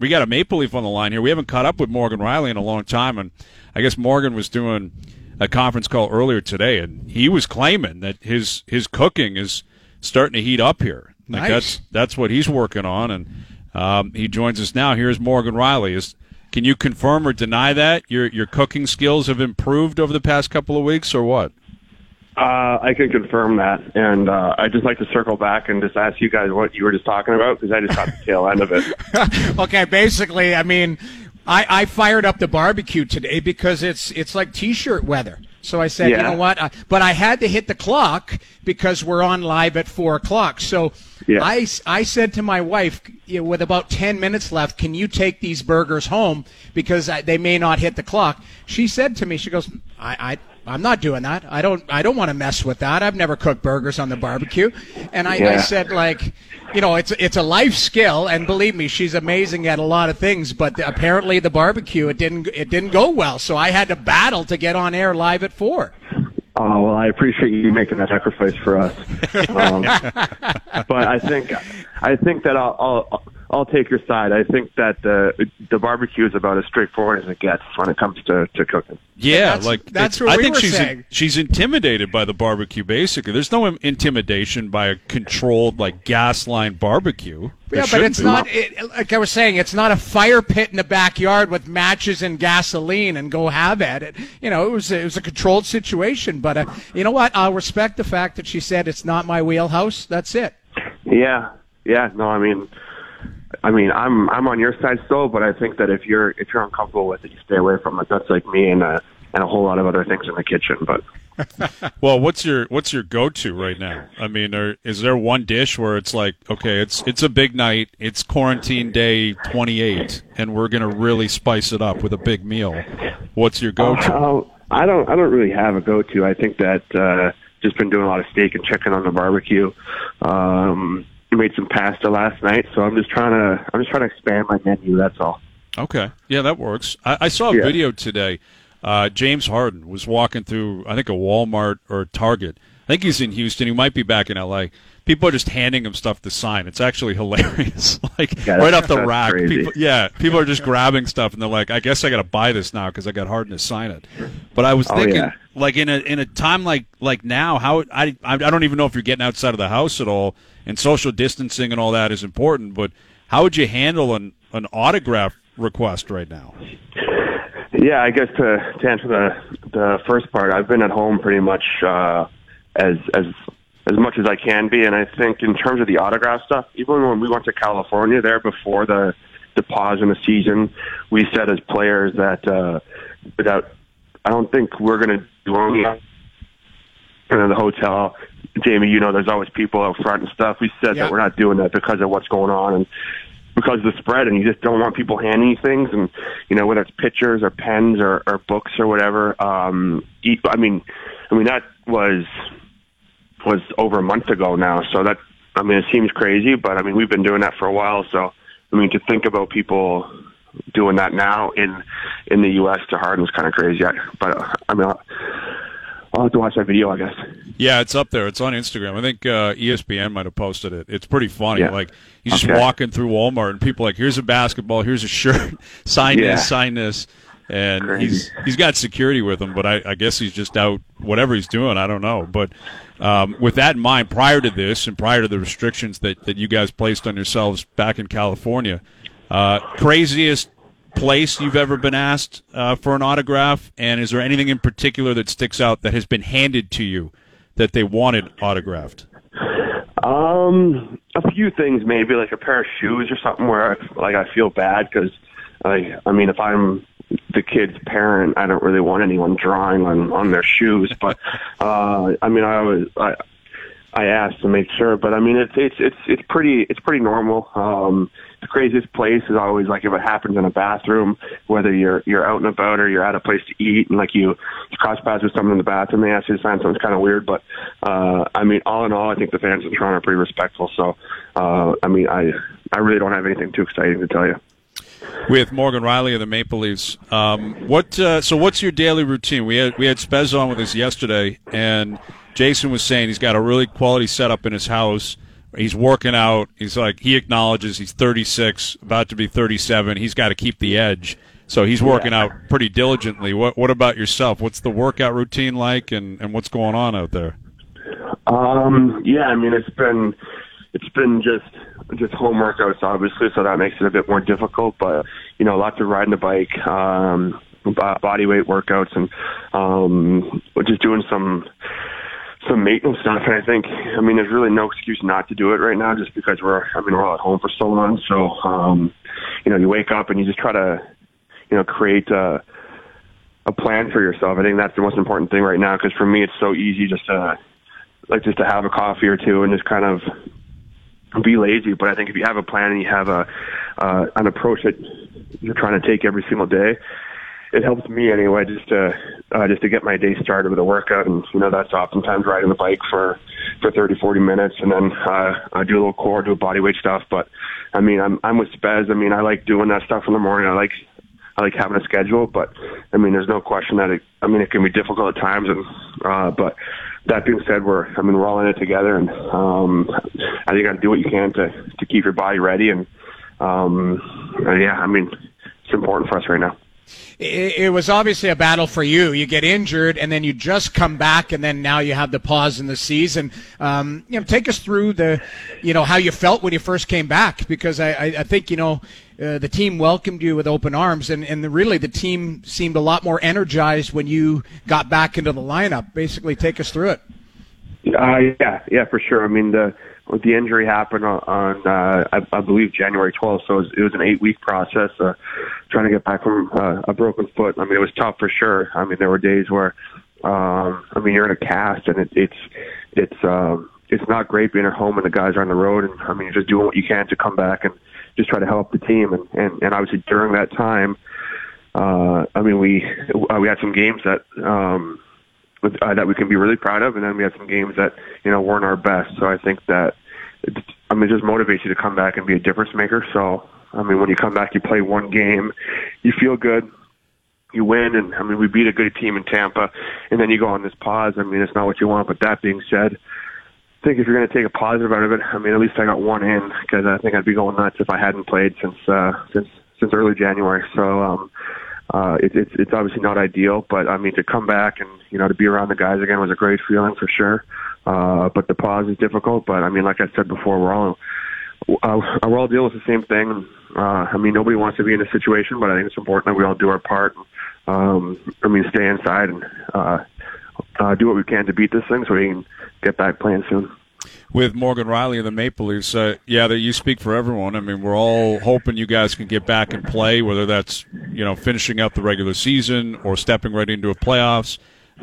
we got a Maple Leaf on the line here. We haven't caught up with Morgan Riley in a long time, and I guess Morgan was doing a conference call earlier today, and he was claiming that his cooking is starting to heat up here. Like nice. That's what he's working on, and he joins us now. Here's Morgan Riley. Can you confirm or deny that your cooking skills have improved over the past couple of weeks, or what? I can confirm that, and I'd just like to circle back and just ask you guys what you were just talking about, because I just got the tail end of it. Okay, basically, I mean, I fired up the barbecue today because it's like T-shirt weather. So I said, You know what? But I had to hit the clock because we're on live at 4 o'clock. So I said to my wife, with about 10 minutes left, can you take these burgers home because they may not hit the clock? She said to me, she goes, I'm not doing that. I don't want to mess with that. I've never cooked burgers on the barbecue. And I said, like, it's a life skill, and believe me, she's amazing at a lot of things. But apparently, the barbecue it didn't go well, so I had to battle to get on air live at 4. Oh, well, I appreciate you making that sacrifice for us. But I think that I'll take your side. I think that the barbecue is about as straightforward as it gets when it comes to cooking. Yeah, that's what we were saying. She's intimidated by the barbecue. Basically, there's no intimidation by a controlled gas line barbecue. Yeah, but it's not. Like I was saying, it's not a fire pit in the backyard with matches and gasoline and go have at it. It was a controlled situation. But you know what? I'll respect the fact that she said it's not my wheelhouse. That's it. Yeah. No, I mean, I'm on your side still, but I think that if you're uncomfortable with it, you stay away from it. That's like me and a whole lot of other things in the kitchen. But well, what's your go-to right now? I mean, is there one dish where it's like, okay, it's a big night, it's quarantine day 28, and we're gonna really spice it up with a big meal? What's your go-to? I don't really have a go-to. I think that just been doing a lot of steak and chicken on the barbecue. Made some pasta last night, so I'm just trying to expand my menu. That's all. Okay, yeah, that works. I saw a video today. James Harden was walking through, I think, a Walmart or a Target. I think he's in Houston. He might be back in L.A. People are just handing him stuff to sign. It's actually hilarious. Right off the rack. People are just grabbing stuff, and they're like, I guess I got to buy this now because I got Harden to sign it. But I was thinking, in a time like now, how I don't even know if you're getting outside of the house at all, and social distancing and all that is important, but how would you handle an autograph request right now? Yeah, I guess to answer the first part, I've been at home pretty much as much as I can be, and I think in terms of the autograph stuff, even when we went to California there before the pause in the season, we said as players that I don't think we're going to do anything in the hotel. Jamie, there's always people out front and stuff. We said that we're not doing that because of what's going on and because of the spread, and you just don't want people handing you things, and whether it's pictures or pens or books or whatever. I mean that was over a month ago now, so that it seems crazy, but we've been doing that for a while. So to think about people doing that now in the U.S. to Harden was kind of crazy. But I'll have to watch that video, I guess. Yeah, it's up there. It's on Instagram. I think ESPN might have posted it. It's pretty funny. Yeah. He's just walking through Walmart, and people are like, here's a basketball, here's a shirt, sign this. And crazy. he's got security with him, but I guess he's just out, whatever he's doing, I don't know. But with that in mind, prior to this and prior to the restrictions that you guys placed on yourselves back in California, craziest place you've ever been asked for an autograph, and is there anything in particular that sticks out that has been handed to you that they wanted autographed? A few things, maybe like a pair of shoes or something where I feel bad because if I'm the kid's parent, I don't really want anyone drawing on their shoes, but I asked to make sure, but it's pretty normal. The craziest place is always if it happens in a bathroom, whether you're out and about or you're at a place to eat, and you cross paths with someone in the bathroom, they ask you to sign something kind of weird. But all in all, I think the fans in Toronto are pretty respectful. So I really don't have anything too exciting to tell you. With Morgan Riley of the Maple Leafs, what's your daily routine? We had Spez on with us yesterday, and Jason was saying he's got a really quality setup in his house He's working out. He's like, he acknowledges he's 36, about to be 37. He's got to keep the edge. So he's working out pretty diligently. What about yourself? What's the workout routine like, and what's going on out there? Yeah, I mean, it's been just home workouts, obviously, so that makes it a bit more difficult. But lots of riding the bike, body weight workouts, and we're just doing some maintenance stuff. And I think, there's really no excuse not to do it right now, just because we're all at home for so long. So you wake up and you just try to create a plan for yourself. I think that's the most important thing right now, because for me, it's so easy just to have a coffee or two and just kind of be lazy. But I think if you have a plan and you have an approach that you're trying to take every single day, it helps me anyway, just to get my day started with a workout. And that's oftentimes riding the bike for 30, 40 minutes, and then I do a little core, do body weight stuff. But I'm with Spez. I like doing that stuff in the morning. I like having a schedule, but there's no question that it can be difficult at times. And but that being said, we're all in it together, and I think you got to do what you can to keep your body ready. And it's important for us right now. It was obviously a battle for you. You get injured, and then you just come back, and then now you have the pause in the season. Take us through how you felt when you first came back, because I think the team welcomed you with open arms, and really the team seemed a lot more energized when you got back into the lineup. Basically, take us through it. Yeah, for sure. The injury happened on I believe January 12th, so it was an 8-week process. Trying to get back from a broken foot. It was tough for sure. There were days where you're in a cast, and it's not great being at home and the guys are on the road, and you're just doing what you can to come back and just try to help the team. And obviously during that time, we had some games that we can be really proud of, and then we had some games that weren't our best. So I think that it just motivates you to come back and be a difference maker. So when you come back, you play one game, you feel good, you win, and we beat a good team in Tampa, and then you go on this pause. It's not what you want. But that being said, I think if you're going to take a positive out of it, at least I got one in, because I think I'd be going nuts if I hadn't played since early January. So it's obviously not ideal, but to come back and to be around the guys again was a great feeling for sure. But the pause is difficult. But like I said before, we're all dealing with the same thing. Nobody wants to be in this situation, but I think it's important that we all do our part. Stay inside and do what we can to beat this thing so we can get back playing soon. With Morgan Rielly and the Maple Leafs, that you speak for everyone. We're all hoping you guys can get back and play, whether that's finishing up the regular season or stepping right into a playoffs.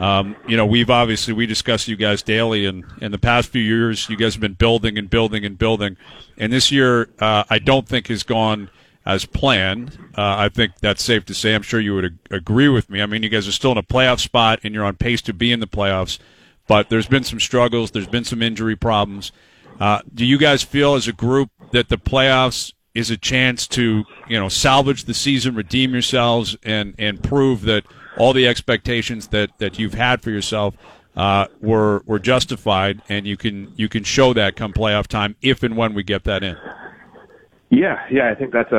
We discuss you guys daily, and in the past few years, you guys have been building and building and building. And this year, I don't think has gone as planned. I think that's safe to say. I'm sure you would agree with me. You guys are still in a playoff spot, and you're on pace to be in the playoffs. But there's been some struggles. There's been some injury problems. Do you guys feel as a group that the playoffs is a chance to, salvage the season, redeem yourselves, and prove that all the expectations that you've had for yourself were justified, and you can show that come playoff time if and when we get that in? Yeah, I think that's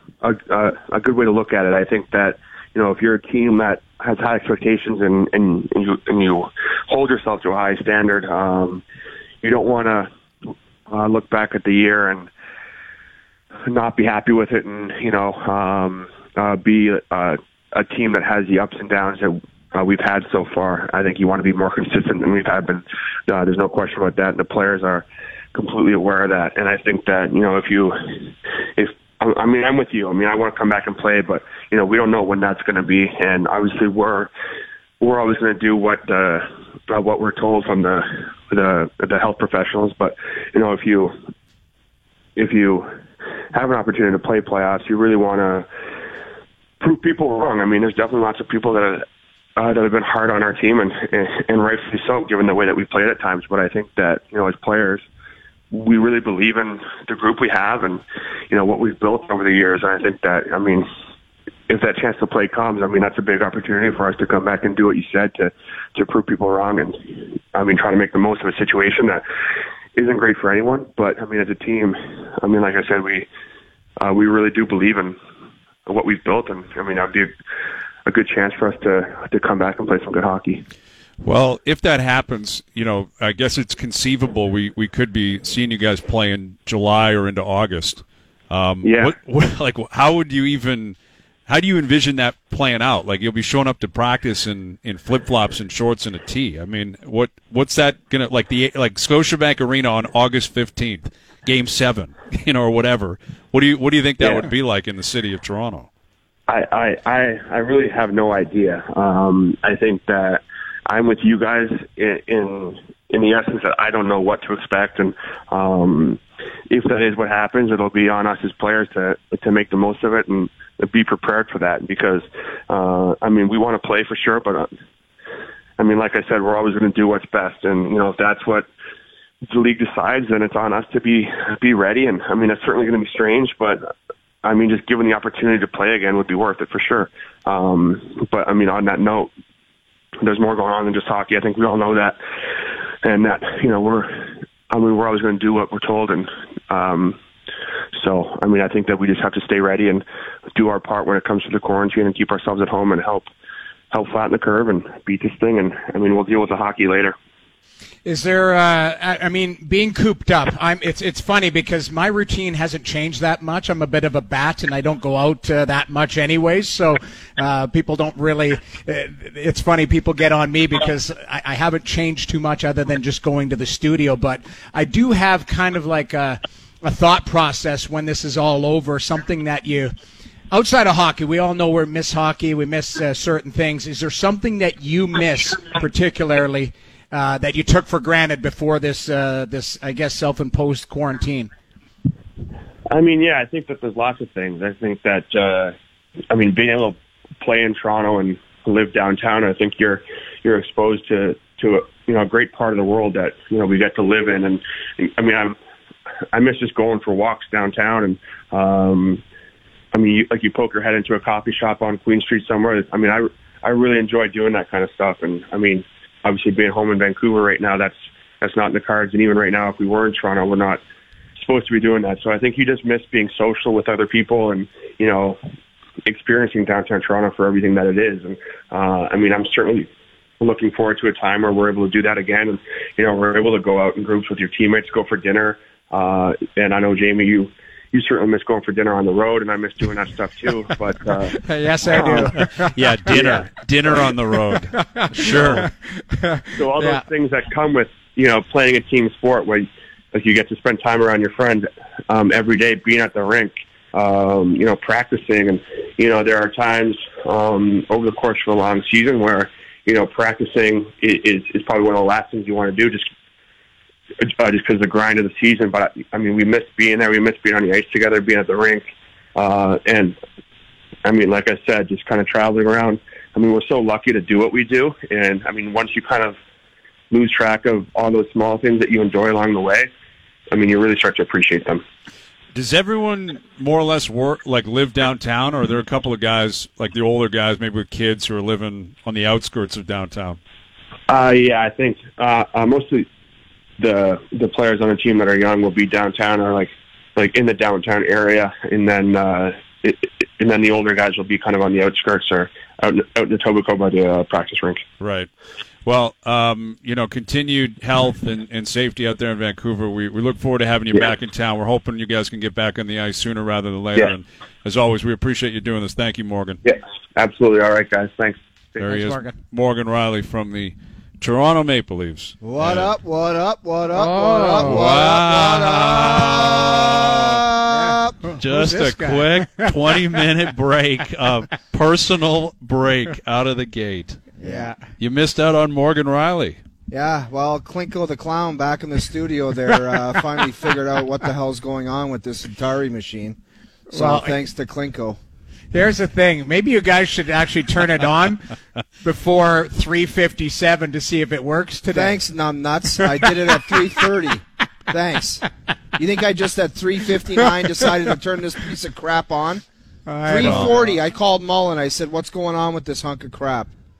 a good way to look at it. I think that if you're a team that has high expectations and you hold yourself to a high standard, you don't want to look back at the year and not be happy with it, and be a team that has the ups and downs that we've had so far. I think you want to be more consistent than we've had been. There's no question about that, and the players are completely aware of that. And I think that I'm with you. I want to come back and play, but we don't know when that's going to be. And obviously, we're always going to do what we're told from the health professionals. But if you have an opportunity to play playoffs, you really want to prove people wrong. There's definitely lots of people that have been hard on our team, and rightfully so, given the way that we played at times. But I think that as players, we really believe in the group we have and what we've built over the years. And I think that if that chance to play comes, that's a big opportunity for us to come back and do what you said to prove people wrong, and try to make the most of a situation that isn't great for anyone. But I mean, as a team, I mean, like I said, we really do believe in what we've built, and I mean, that'd be a good chance for us to come back and play some good hockey. Well, if that happens, I guess it's conceivable we could be seeing you guys play in July or into August. Yeah. How do you envision that playing out? Like, you'll be showing up to practice in flip-flops and shorts and a tee. I mean, what's that gonna like Scotiabank Arena on August 15th, Game 7, or whatever? What do you think that would be like in the city of Toronto? I really have no idea. I think that I'm with you guys in the essence that I don't know what to expect, and if that is what happens, it'll be on us as players to make the most of it and be prepared for that. Because I mean, we want to play for sure, but I mean, like I said, we're always going to do what's best, and if that's what the league decides, then it's on us to be ready. And I mean, it's certainly going to be strange, but I mean, just given the opportunity to play again would be worth it for sure. But I mean, on that note, there's more going on than just hockey. I think we all know that, and that we're always going to do what we're told, and so I mean, I think that we just have to stay ready and do our part when it comes to the quarantine and keep ourselves at home and help flatten the curve and beat this thing. And I mean, we'll deal with the hockey later. Is there? I mean, being cooped up. It's funny because my routine hasn't changed that much. I'm a bit of a bat, and I don't go out that much anyways. So people don't really. It's funny, people get on me because I haven't changed too much other than just going to the studio. But I do have kind of like a thought process when this is all over. Something that you. Outside of hockey, we all know we miss hockey. We miss certain things. Is there something that you miss particularly? That you took for granted before this, I guess, self-imposed quarantine? I mean, yeah, I think that there's lots of things. I think that, I mean, being able to play in Toronto and live downtown, I think you're exposed to a great part of the world that we get to live in. And I mean, I miss just going for walks downtown, and I mean, you poke your head into a coffee shop on Queen Street somewhere. I mean, I really enjoy doing that kind of stuff, and I mean. Obviously, being home in Vancouver right now, that's not in the cards. And even right now, if we were in Toronto, we're not supposed to be doing that. So I think you just miss being social with other people and, experiencing downtown Toronto for everything that it is. And, I mean, I'm certainly looking forward to a time where we're able to do that again. And, we're able to go out in groups with your teammates, go for dinner. And I know, Jamie, you certainly miss going for dinner on the road, and I miss doing that stuff too. But yes, I do. Yeah, dinner on the road. Sure. So all those things that come with playing a team sport, where like you get to spend time around your friends every day, being at the rink, practicing, and there are times over the course of a long season where practicing is probably one of the last things you want to do, just because of the grind of the season. But I mean, we miss being there. We miss being on the ice together, being at the rink. And I mean, like I said, just kind of traveling around. I mean, we're so lucky to do what we do. And I mean, once you kind of lose track of all those small things that you enjoy along the way, I mean, you really start to appreciate them. Does everyone more or less live downtown, or are there a couple of guys, like the older guys, maybe with kids, who are living on the outskirts of downtown? Yeah, I think mostly the players on the team that are young will be downtown or like in the downtown area, and then the older guys will be kind of on the outskirts or out in the Etobicoke by the practice rink. Right. Well, continued health and safety out there in Vancouver. We look forward to having you back in town. We're hoping you guys can get back on the ice sooner rather than later. Yeah. And as always, we appreciate you doing this. Thank you, Morgan. Yeah, absolutely. All right, guys. Thanks. There he is, Morgan Riley from the Toronto Maple Leafs. What up? What up? What up? Oh, what up? What wow. up? What up? Just a quick 20-minute break, a personal break out of the gate. Yeah. You missed out on Morgan Riley. Yeah, well, Klinko the Clown back in the studio there finally figured out what the hell's going on with this Atari machine. So thanks to Klinko. Here's the thing. Maybe you guys should actually turn it on before 3:57 to see if it works today. Thanks, numbnuts. I did it at 3:30. Thanks. You think I just at 3:59 decided to turn this piece of crap on? 3:40, I called Mullen. I said, what's going on with this hunk of crap?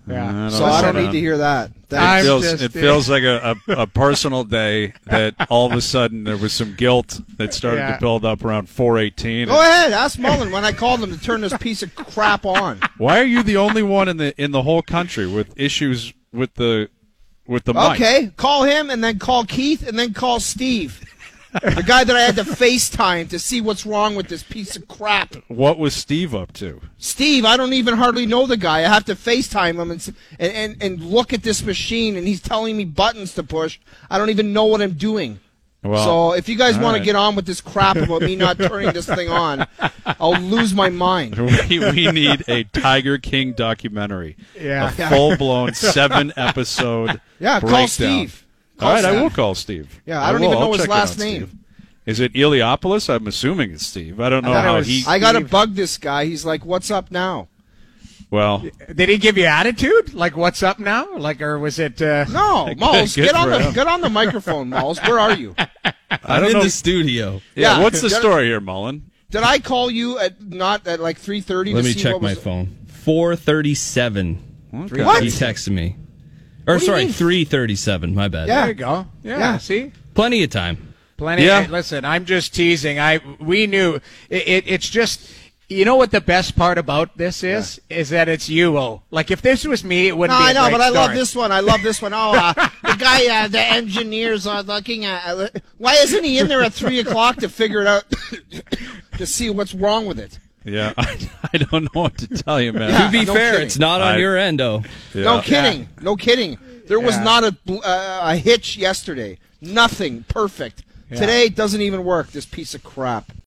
Yeah. So I don't need to hear that. It feels like a personal day that all of a sudden there was some guilt that started to build up around 4:18. Go ahead, ask Mullen when I called him to turn this piece of crap on. Why are you the only one in the whole country with issues with the mic? Okay, call him and then call Keith and then call Steve. The guy that I had to FaceTime to see what's wrong with this piece of crap. What was Steve up to? Steve, I don't even hardly know the guy. I have to FaceTime him and look at this machine, and he's telling me buttons to push. I don't even know what I'm doing. Well, so if you guys want right. to get on with this crap about me not turning this thing on, I'll lose my mind. We need a Tiger King documentary. Yeah. A full-blown 7-episode Yeah, breakdown. call Steve. All right, I will call Steve. Yeah, I don't even know I'll his check last it out, name. Steve. Is it Eliopoulos? I'm assuming it's Steve. I don't know how he... I got to bug this guy. He's like, what's up now? Well... Did he give you attitude? Like, what's up now? Like, or was it... No, Malls, get on the microphone, Malls. Where are you? I'm in the studio. Yeah, what's the story here, Mullen? Did I call you at like 3:30? Let me check my phone. 4:37. Okay. What? He texted me. Or sorry, 3:37. My bad. There you go. Yeah. See? Plenty of time. Plenty. Yeah. Listen, I'm just teasing. We knew. It's just... You know what the best part about this is? Is that it's you, O. Like, if this was me, it wouldn't be a I know, great but I love story. this one. I love this one. Oh, the guy, the engineers are looking at... why isn't he in there at 3 o'clock to figure it out, to see what's wrong with it? Yeah, I don't know what to tell you, man. Yeah. To be no fair, kidding. it's not on your end, oh. Yeah. No kidding. No kidding. There was not a hitch yesterday. Nothing. Perfect. Today it doesn't even work, this piece of crap.